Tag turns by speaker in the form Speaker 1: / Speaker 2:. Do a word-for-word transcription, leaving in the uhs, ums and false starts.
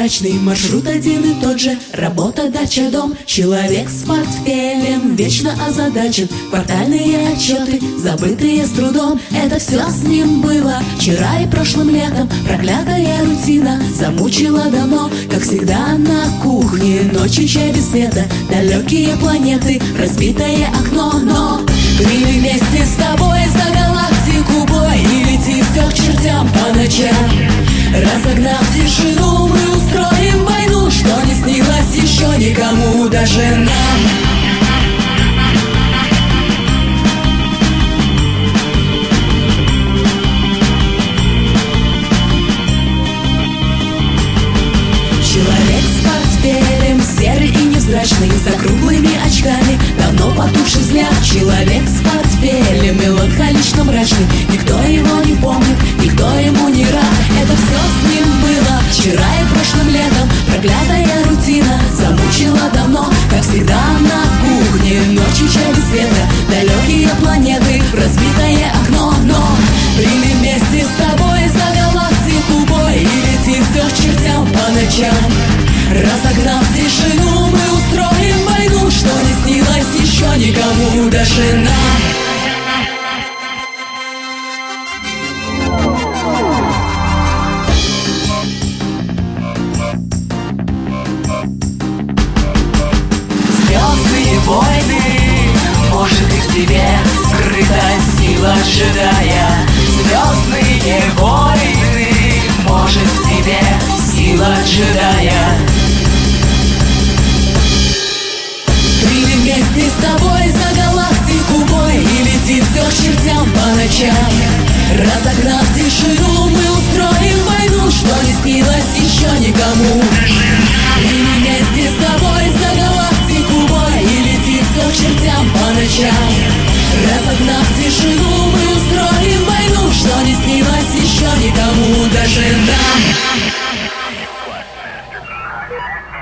Speaker 1: невзрачный, маршрут один и тот же, работа, дача, дом. Человек с портфелем вечно озадачен, квартальные отчеты, забытые с трудом. Это все с ним было вчера и прошлым летом. Проклятая рутина замучила давно. Как всегда на кухне, ночью чай без света, далекие планеты, разбитое окно. Но мы вместе с тобой за галактику бой, и лети все к чертям по ночам. Разогнав тишину, мы устроим войну, что не снилось еще никому, даже нам. Человек с портфелем, серый и невзрачный, за круглыми очками, давно потухший взгляд. Человек с портфелем, меланхолично мрачный, никто его не помнит, никто ему не рад. Это все с ним было вчера и прошлым летом. Проклятая рутина замучила давно. Как всегда на кухне, ночью чай без света, далекие планеты, разбитое окно. Но прими вместе с тобой за галактику бой, и лети все к чертям по ночам. Разогнав тишину, мы устроим войну, что не снилось еще никому, даже нам. Звездные войны, может и в тебе скрыта сила джедая. Звездные войны, может в тебе сила джедая. Прими вместе с тобой за галактику бой, и лети все к чертям по ночам. Разогнав тишину, мы устроим войну, что не снилось еще никому. Прими вместе с тобой за галактику бой, и лети все к чертям по ночам. Разогнав тишину, мы устроим войну, что не снилось еще никому, даже нам.